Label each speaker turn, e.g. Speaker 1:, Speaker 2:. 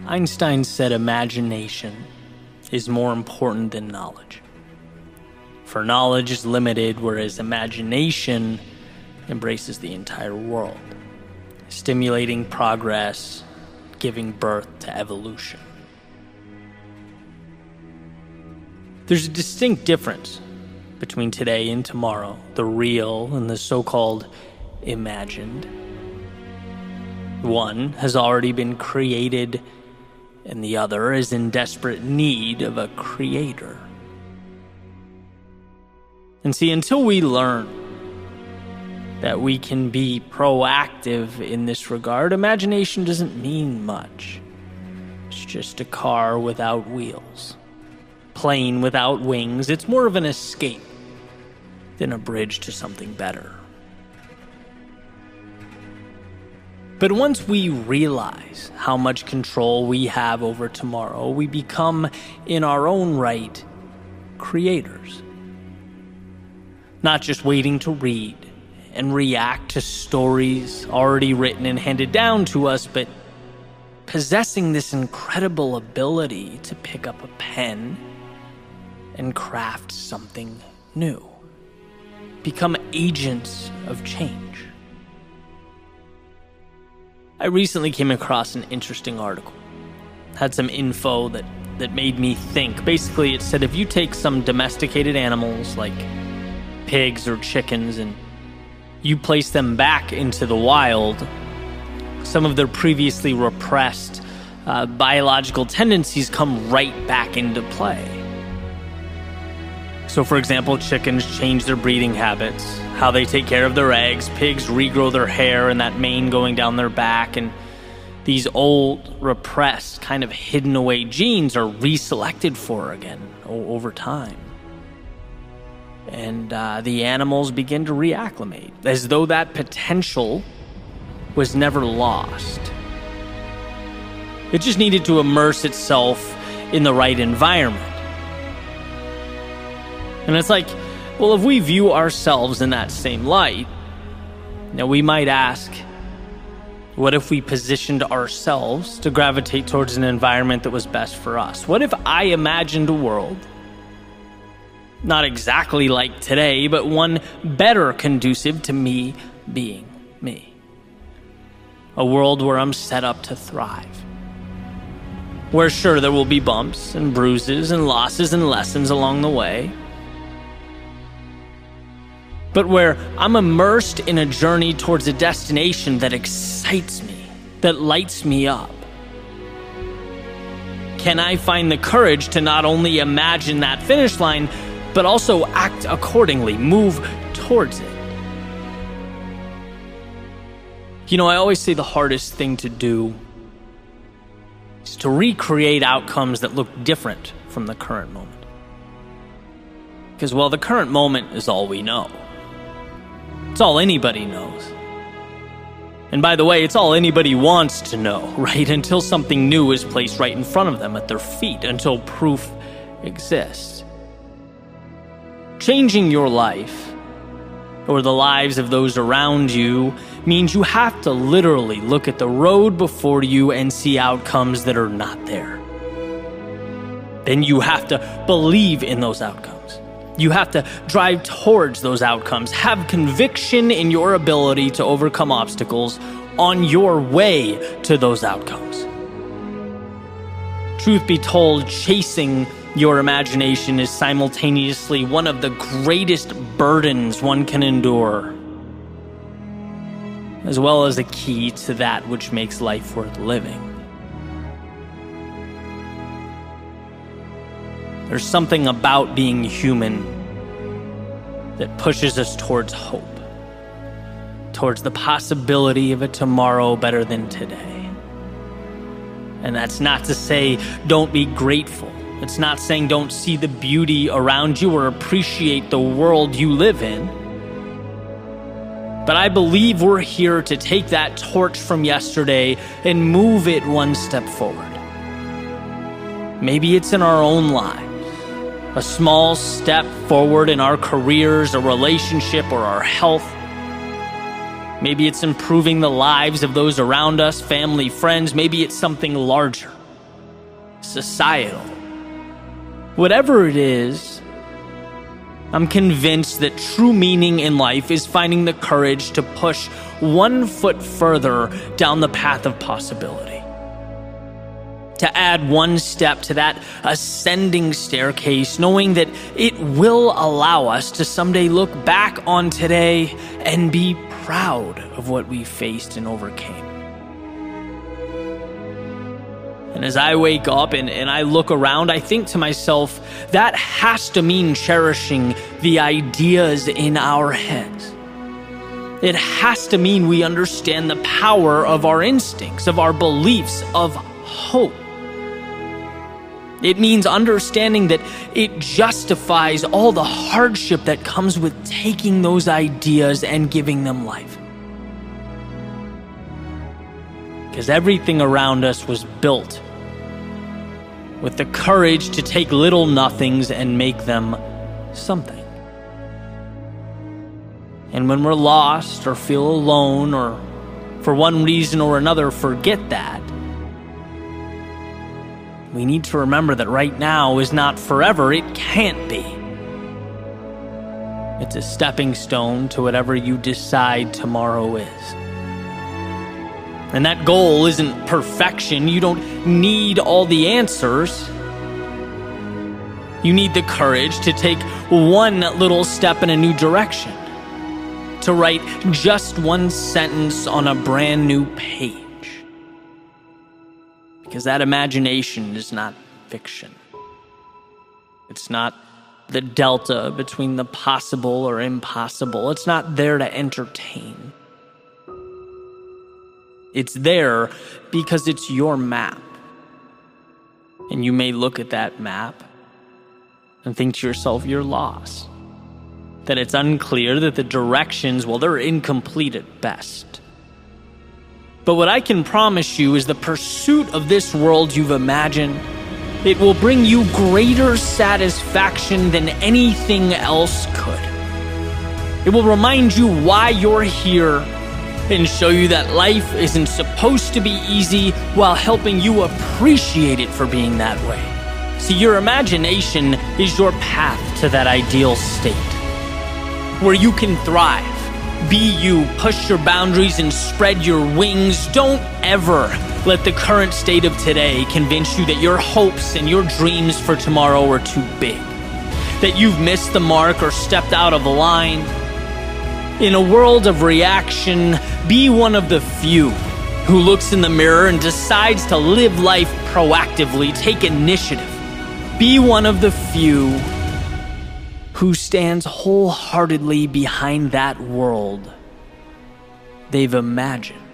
Speaker 1: Einstein said imagination is more important than knowledge. For knowledge is limited, whereas imagination embraces the entire world, stimulating progress, giving birth to evolution. There's a distinct difference between today and tomorrow, the real and the so-called imagined. One has already been created, and the other is in desperate need of a creator. And see, until we learn that we can be proactive in this regard, imagination doesn't mean much. It's just a car without wheels, plane without wings. It's more of an escape than a bridge to something better. But once we realize how much control we have over tomorrow, we become, in our own right, creators. Not just waiting to read and react to stories already written and handed down to us, but possessing this incredible ability to pick up a pen and craft something new. Become agents of change. I recently came across an interesting article. Had some info that made me think. Basically, it said if you take some domesticated animals like pigs or chickens and you place them back into the wild, some of their previously repressed biological tendencies come right back into play. So, for example, chickens change their breeding habits, how they take care of their eggs. Pigs regrow their hair and that mane going down their back. And these old, repressed, kind of hidden away genes are reselected for again over time. And the animals begin to reacclimate, as though that potential was never lost. It just needed to immerse itself in the right environment. And it's like, well, if we view ourselves in that same light, now we might ask, what if we positioned ourselves to gravitate towards an environment that was best for us? What if I imagined a world, not exactly like today, but one better conducive to me being me? A world where I'm set up to thrive. Where sure, there will be bumps and bruises and losses and lessons along the way, but where I'm immersed in a journey towards a destination that excites me, that lights me up. Can I find the courage to not only imagine that finish line, but also act accordingly, move towards it? You know, I always say the hardest thing to do is to recreate outcomes that look different from the current moment. Because, well, the current moment is all we know. It's all anybody knows. And by the way, it's all anybody wants to know, right? Until something new is placed right in front of them at their feet, until proof exists. Changing your life, or the lives of those around you, means you have to literally look at the road before you and see outcomes that are not there. Then you have to believe in those outcomes. You have to drive towards those outcomes. Have conviction in your ability to overcome obstacles on your way to those outcomes. Truth be told, chasing your imagination is simultaneously one of the greatest burdens one can endure, as well as a key to that which makes life worth living. There's something about being human that pushes us towards hope, towards the possibility of a tomorrow better than today. And that's not to say don't be grateful. It's not saying don't see the beauty around you or appreciate the world you live in. But I believe we're here to take that torch from yesterday and move it one step forward. Maybe it's in our own lives. A small step forward in our careers, a relationship, or our health. Maybe it's improving the lives of those around us, family, friends. Maybe it's something larger, societal. Whatever it is, I'm convinced that true meaning in life is finding the courage to push one foot further down the path of possibility. To add one step to that ascending staircase, knowing that it will allow us to someday look back on today and be proud of what we faced and overcame. And as I wake up and I look around, I think to myself, that has to mean cherishing the ideas in our heads. It has to mean we understand the power of our instincts, of our beliefs, of hope. It means understanding that it justifies all the hardship that comes with taking those ideas and giving them life. Because everything around us was built with the courage to take little nothings and make them something. And when we're lost or feel alone or for one reason or another forget that, we need to remember that right now is not forever. It can't be. It's a stepping stone to whatever you decide tomorrow is. And that goal isn't perfection. You don't need all the answers. You need the courage to take one little step in a new direction, to write just one sentence on a brand new page. Because that imagination is not fiction. It's not the delta between the possible or impossible. It's not there to entertain. It's there because it's your map. And you may look at that map and think to yourself, you're lost. That it's unclear, that the directions, well, they're incomplete at best. But what I can promise you is the pursuit of this world you've imagined, it will bring you greater satisfaction than anything else could. It will remind you why you're here and show you that life isn't supposed to be easy while helping you appreciate it for being that way. See, your imagination is your path to that ideal state where you can thrive. Be you, push your boundaries and spread your wings. Don't ever let the current state of today convince you that your hopes and your dreams for tomorrow are too big, that you've missed the mark or stepped out of line. In a world of reaction, be one of the few who looks in the mirror and decides to live life proactively, take initiative. Be one of the few who stands wholeheartedly behind that world they've imagined.